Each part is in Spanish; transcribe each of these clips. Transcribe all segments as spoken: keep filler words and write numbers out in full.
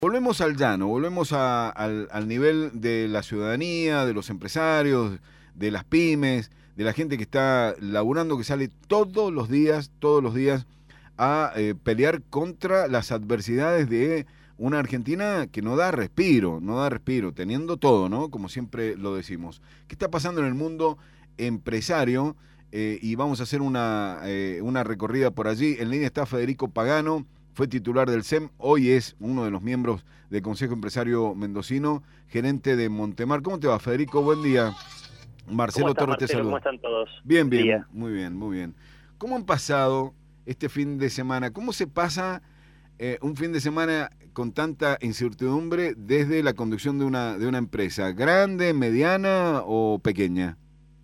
Volvemos al llano, volvemos a- al, al nivel de la ciudadanía, de los empresarios, de las pymes, de la gente que está laburando, que sale todos los días, todos los días a eh, pelear contra las adversidades de una Argentina que no da respiro, no da respiro, teniendo todo, ¿no? Como siempre lo decimos. ¿Qué está pasando en el mundo empresario? Eh, y vamos a hacer una, eh, una recorrida por allí. En línea está Federico Pagano. Fue titular del C E M, hoy es uno de los miembros del Consejo Empresario Mendocino, gerente de Montemar. ¿Cómo te va, Federico? Buen día. ¿Cómo Marcelo estás, Torres te Marcelo? ¿Cómo saluda. están todos? Bien, Buen bien, día. muy bien, muy bien. ¿Cómo han pasado este fin de semana? ¿Cómo se pasa eh, un fin de semana con tanta incertidumbre desde la conducción de una, de una empresa? ¿Grande, mediana o pequeña?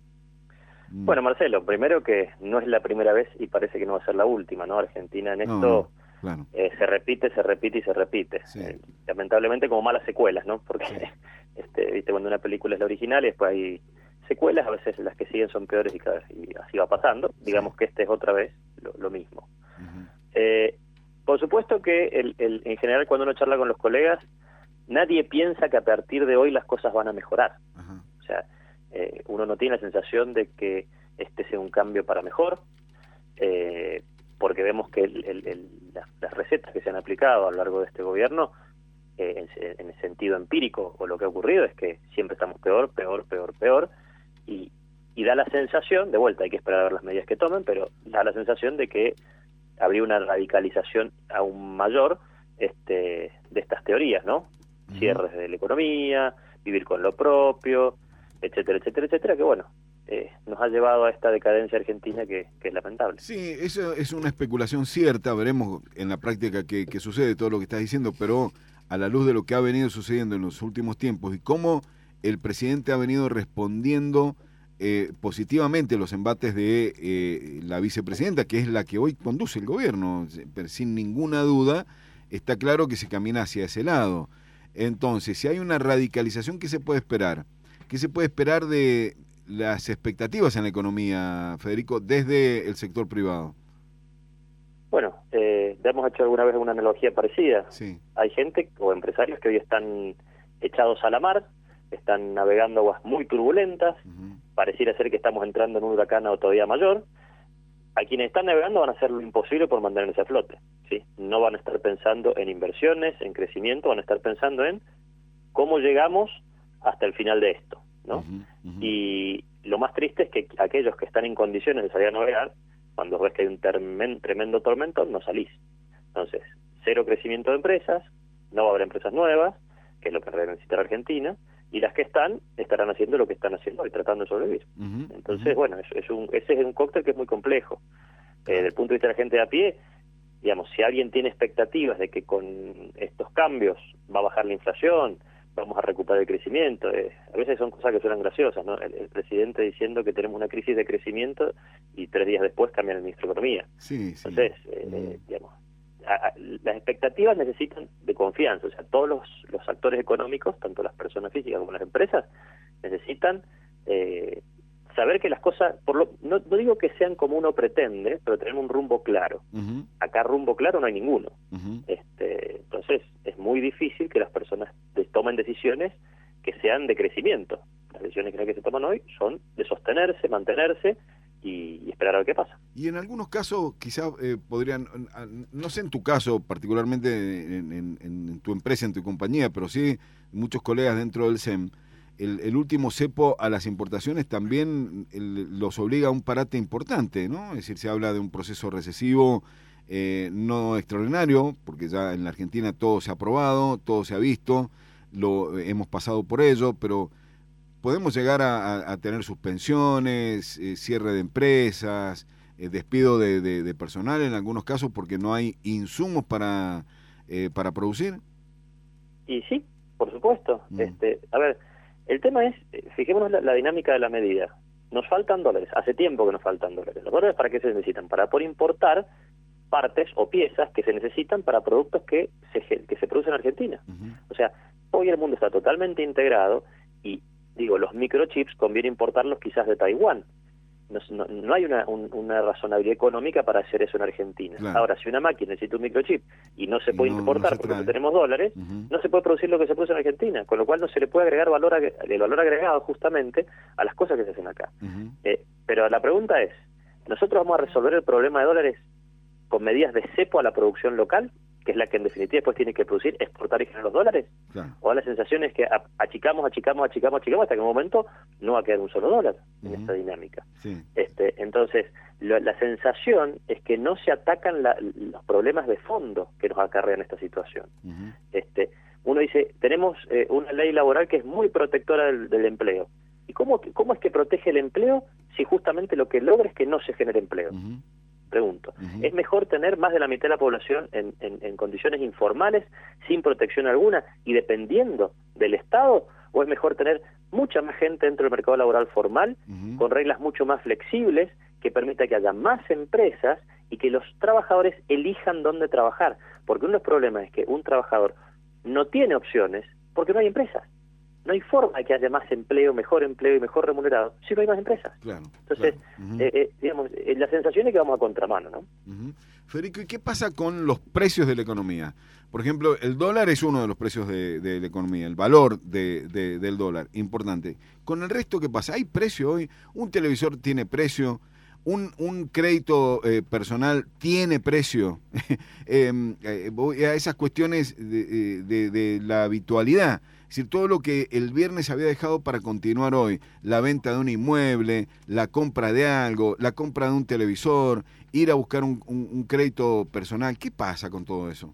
Mm. Bueno, Marcelo, primero que no es la primera vez y parece que no va a ser la última, ¿no? Argentina en No, no, esto claro. eh, se repite, se repite y se repite. Sí. Eh, lamentablemente como malas secuelas, ¿no? Porque, Sí. este, viste, cuando una película es la original y después hay secuelas, a veces las que siguen son peores y, cada, y así va pasando. Digamos Sí. que este es otra vez lo, lo mismo. Uh-huh. Eh, por supuesto que el, el, en general cuando uno charla con los colegas, nadie piensa que a partir de hoy las cosas van a mejorar. Ajá. O sea, eh, uno no tiene la sensación de que este sea un cambio para mejor, eh, porque vemos que el, el, el, las, las recetas que se han aplicado a lo largo de este gobierno, eh, en, en el sentido empírico, o lo que ha ocurrido es que siempre estamos peor, peor, peor, peor, y, y da la sensación, de vuelta hay que esperar a ver las medidas que tomen, pero da la sensación de que habría una radicalización aún mayor este, de estas teorías, ¿no? Uh-huh. Cierres de la economía, vivir con lo propio, etcétera, etcétera, etcétera, que bueno, eh, nos ha llevado a esta decadencia argentina que, que es lamentable. Sí, eso es una especulación cierta, veremos en la práctica qué, qué sucede todo lo que estás diciendo, pero a la luz de lo que ha venido sucediendo en los últimos tiempos y cómo el presidente ha venido respondiendo eh, positivamente a los embates de eh, la vicepresidenta, que es la que hoy conduce el gobierno, sin ninguna duda, está claro que se camina hacia ese lado. Entonces, si hay una radicalización, ¿qué se puede esperar? ¿Qué se puede esperar de las expectativas en la economía, Federico, desde el sector privado? Bueno, eh, ya hemos hecho alguna vez una analogía parecida. Sí. Hay gente o empresarios que hoy están echados a la mar, están navegando aguas muy turbulentas, uh-huh. Pareciera ser que estamos entrando en un huracán o todavía mayor. A quienes están navegando van a hacer lo imposible por mantenerse a flote, ¿sí? No van a estar pensando en inversiones, en crecimiento, van a estar pensando en cómo llegamos hasta el final de esto, ¿no? Uh-huh, uh-huh. Y lo más triste es que aquellos que están en condiciones de salir a navegar, cuando ves que hay un termen, tremendo tormento, no salís. Entonces, cero crecimiento de empresas, no va a haber empresas nuevas, que es lo que necesita la Argentina, y las que están, estarán haciendo lo que están haciendo y tratando de sobrevivir. Uh-huh, Entonces, uh-huh. bueno, es, es un, ese es un cóctel que es muy complejo. Uh-huh. Eh, desde el punto de vista de la gente de a pie, digamos, si alguien tiene expectativas de que con estos cambios va a bajar la inflación, vamos a recuperar el crecimiento, eh, a veces son cosas que suenan graciosas, ¿no? El, el presidente diciendo que tenemos una crisis de crecimiento y tres días después cambia el ministro de Economía. Sí, sí. Entonces, eh, uh-huh. digamos, a, a, las expectativas necesitan de confianza, o sea, todos los, los actores económicos, tanto las personas físicas como las empresas, necesitan eh, saber que las cosas, por lo, no, no digo que sean como uno pretende, pero tener un rumbo claro. Uh-huh. Acá rumbo claro no hay ninguno. Uh-huh. Este, entonces, es muy difícil que las personas de, tomen decisiones que sean de crecimiento. Las decisiones que se toman hoy son de sostenerse, mantenerse y, y esperar a ver qué pasa. Y en algunos casos quizás eh, podrían, no sé en tu caso particularmente en, en, en tu empresa, en tu compañía, pero sí muchos colegas dentro del C E M, el, el último cepo a las importaciones también el, los obliga a un parate importante, ¿no? Es decir, se habla de un proceso recesivo eh, no extraordinario, porque ya en la Argentina todo se ha probado, todo se ha visto, lo hemos pasado por ello, pero podemos llegar a, a, a tener suspensiones, eh, cierre de empresas, eh, despido de, de, de personal en algunos casos porque no hay insumos para, eh, para producir. Y sí, por supuesto. Mm. Este, a ver, el tema es, fijémonos la, la dinámica de la medida. Nos faltan dólares, hace tiempo que nos faltan dólares. ¿Los dólares para qué se necesitan? Para poder importar partes o piezas que se necesitan para productos que se, que se producen en Argentina. Uh-huh. O sea, hoy el mundo está totalmente integrado y, digo, los microchips conviene importarlos quizás de Taiwán, no, no, no hay una, un, una razonabilidad económica para hacer eso en Argentina. Claro. Ahora, si una máquina necesita un microchip y no se puede no, importar no porque no tenemos dólares, uh-huh. no se puede producir lo que se produce en Argentina, con lo cual no se le puede agregar valor el valor agregado justamente a las cosas que se hacen acá. Uh-huh. Eh, pero la pregunta es, ¿nosotros vamos a resolver el problema de dólares con medidas de cepo a la producción local, que es la que en definitiva después tiene que producir, exportar y generar los dólares? Claro. O la sensación es que achicamos, achicamos, achicamos, achicamos, hasta que en un momento no va a quedar un solo dólar en uh-huh. esta dinámica. Sí. Este, entonces, lo, la sensación es que no se atacan la, los problemas de fondo que nos acarrean esta situación. Uh-huh. Este, uno dice, tenemos eh, una ley laboral que es muy protectora del, del empleo. ¿Y cómo, cómo es que protege el empleo si justamente lo que logra es que no se genere empleo? Uh-huh. Pregunto, uh-huh. ¿es mejor tener más de la mitad de la población en, en, en condiciones informales, sin protección alguna y dependiendo del Estado? ¿O es mejor tener mucha más gente dentro del mercado laboral formal, uh-huh. con reglas mucho más flexibles, que permita que haya más empresas y que los trabajadores elijan dónde trabajar? Porque uno de los problemas es que un trabajador no tiene opciones porque no hay empresas. No hay forma de que haya más empleo, mejor empleo y mejor remunerado si no hay más empresas. Claro, Entonces, claro. Uh-huh. eh, eh, digamos, eh, la sensación es que vamos a contramano, ¿no? Uh-huh. Federico, ¿y qué pasa con los precios de la economía? Por ejemplo, el dólar es uno de los precios de, de la economía, el valor de, de, del dólar, importante. ¿Con el resto qué pasa? ¿Hay precio hoy? ¿Un televisor tiene precio? Un, un crédito eh, personal tiene precio. eh, eh, voy a esas cuestiones de, de, de la habitualidad. Es decir, todo lo que el viernes había dejado para continuar hoy, la venta de un inmueble, la compra de algo, la compra de un televisor, ir a buscar un, un, un crédito personal, ¿qué pasa con todo eso?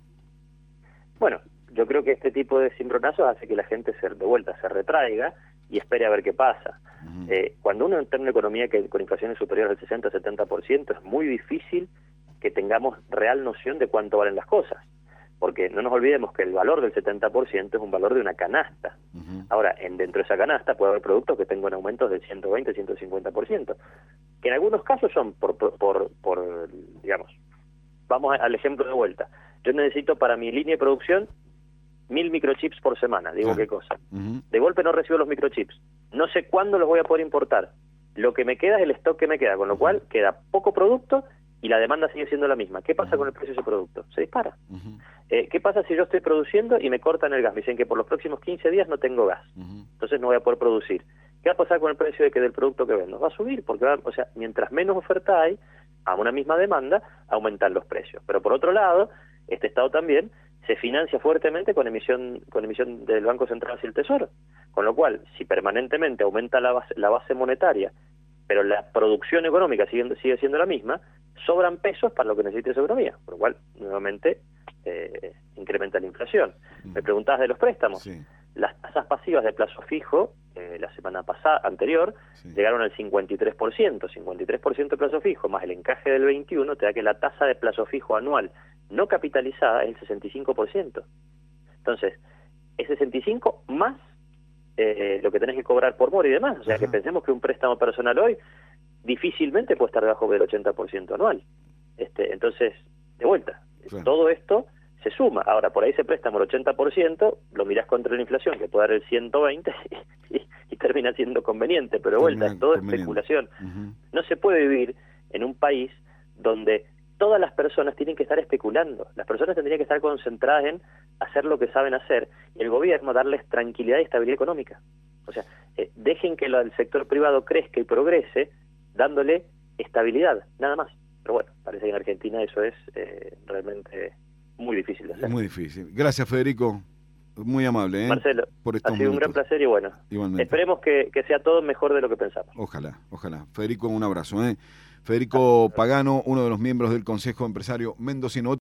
Bueno, yo creo que este tipo de cimbronazos hace que la gente se, de vuelta se retraiga y espere a ver qué pasa. Uh-huh. Eh, cuando uno entra en una economía que con inflaciones superiores al sesenta a setenta por ciento, es muy difícil que tengamos real noción de cuánto valen las cosas. Porque no nos olvidemos que el valor del setenta por ciento es un valor de una canasta. Uh-huh. Ahora, en, dentro de esa canasta puede haber productos que tengan aumentos del ciento veinte, ciento cincuenta por ciento, que en algunos casos son por, por, por, por digamos, vamos al ejemplo de vuelta. Yo necesito para mi línea de producción mil microchips por semana, digo uh-huh. qué cosa. Uh-huh. De golpe no recibo los microchips. No sé cuándo los voy a poder importar. Lo que me queda es el stock que me queda, con lo cual queda poco producto y la demanda sigue siendo la misma. ¿Qué pasa uh-huh. con el precio de ese producto? Se dispara. Uh-huh. Eh, ¿Qué pasa si yo estoy produciendo y me cortan el gas? Me dicen que por los próximos quince días no tengo gas. Uh-huh. Entonces no voy a poder producir. ¿Qué va a pasar con el precio de que del producto que vendo? Va a subir, porque va, o sea, mientras menos oferta hay, a una misma demanda, aumentan los precios. Pero por otro lado, este Estado también se financia fuertemente con emisión con emisión del Banco Central hacia el Tesoro. Con lo cual, si permanentemente aumenta la base, la base monetaria, pero la producción económica sigue, sigue siendo la misma, sobran pesos para lo que necesita esa economía. Por lo cual, nuevamente, eh, incrementa la inflación. Me preguntabas de los préstamos. Sí. Las tasas pasivas de plazo fijo, eh, la semana pasada, anterior, sí. llegaron al cincuenta y tres por ciento. cincuenta y tres por ciento de plazo fijo más el encaje del veintiuno te da que la tasa de plazo fijo anual no capitalizada es el sesenta y cinco por ciento. Entonces, es sesenta y cinco más eh, lo que tenés que cobrar por mora y demás. O sea, Ajá. que pensemos que un préstamo personal hoy difícilmente puede estar debajo del ochenta por ciento anual. Este, entonces, de vuelta, claro. todo esto se suma. Ahora, por ahí se préstamo el ochenta por ciento, lo mirás contra la inflación, que puede dar el ciento veinte y, y, y termina siendo conveniente, pero de vuelta, es todo especulación. Uh-huh. No se puede vivir en un país donde todas las personas tienen que estar especulando. Las personas tendrían que estar concentradas en hacer lo que saben hacer y el gobierno darles tranquilidad y estabilidad económica. O sea, eh, dejen que lo del sector privado crezca y progrese dándole estabilidad, nada más. Pero bueno, parece que en Argentina eso es eh, realmente muy difícil de hacer. Muy difícil. Gracias, Federico. Muy amable, ¿eh? Marcelo, por ha sido minutos. Un gran placer y bueno, Igualmente. esperemos que, que sea todo mejor de lo que pensamos. Ojalá, ojalá. Federico, un abrazo, ¿eh? Federico Pagano, uno de los miembros del Consejo Empresario Mendocino.